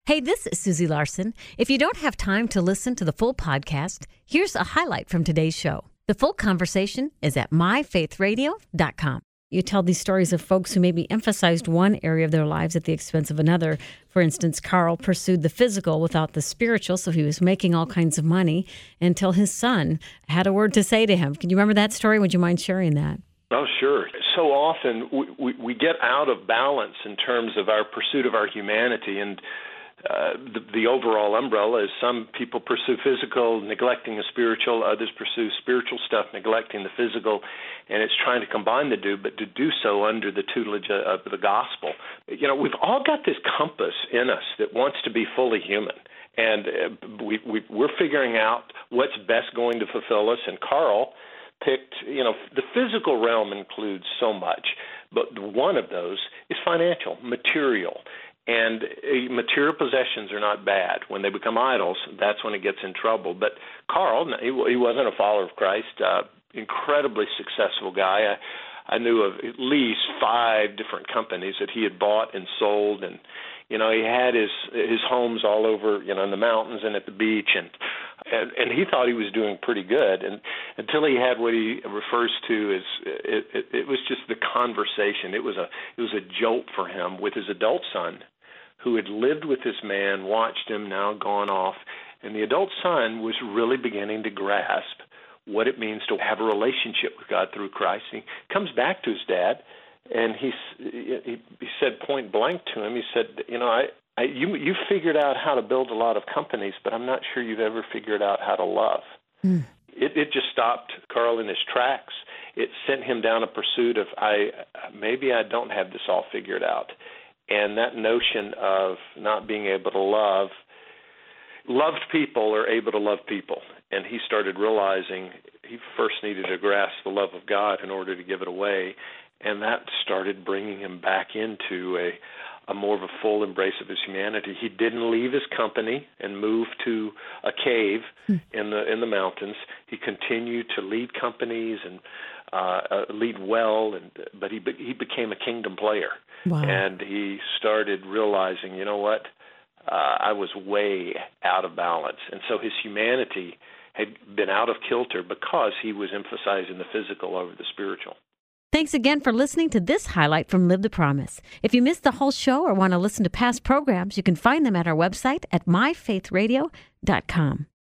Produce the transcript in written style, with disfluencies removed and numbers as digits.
Hey, this is Susie Larson. If you don't have time to listen to the full podcast, here's a highlight from today's show. The full conversation is at myfaithradio.com. You tell these stories of folks who maybe emphasized one area of their lives at the expense of another. For instance, Carl pursued the physical without the spiritual, so he was making all kinds of money until his son had a word to say to him. Can you remember that story? Would you mind sharing that? Oh, sure. So often we get out of balance in terms of our pursuit of our humanity, and the overall umbrella is some people pursue physical, neglecting the spiritual. Others pursue spiritual stuff, neglecting the physical, and it's trying to combine the two, but to do so under the tutelage of the gospel. You know, we've all got this compass in us that wants to be fully human, and we're figuring out what's best going to fulfill us. And Carl picked, the physical realm includes so much, but one of those is financial, material. And material possessions are not bad. When they become idols, that's when it gets in trouble. But Carl, he wasn't a follower of Christ, incredibly successful guy. I knew of at least 5 different companies that he had bought and sold, and he had his homes all over, in the mountains and at the beach, and he thought he was doing pretty good, and until he had what he refers to as it was just the conversation. It was a jolt for him with his adult son, who had lived with this man, watched him, now gone off, and the adult son was really beginning to grasp what it means to have a relationship with God through Christ. And he comes back to his dad, and he said point blank to him, he said, you figured out how to build a lot of companies, but I'm not sure you've ever figured out how to love. Mm. It just stopped Carl in his tracks. It sent him down a pursuit of, maybe I don't have this all figured out. And that notion of not being able to love, loved people are able to love people. And he started realizing he first needed to grasp the love of God in order to give it away. And that started bringing him back into a more of a full embrace of his humanity. He didn't leave his company and move to a cave in the mountains. He continued to lead companies and lead well, but he became a kingdom player. Wow. And he started realizing, you know what, I was way out of balance. And so his humanity had been out of kilter because he was emphasizing the physical over the spiritual. Thanks again for listening to this highlight from Live the Promise. If you missed the whole show or want to listen to past programs, you can find them at our website at myfaithradio.com.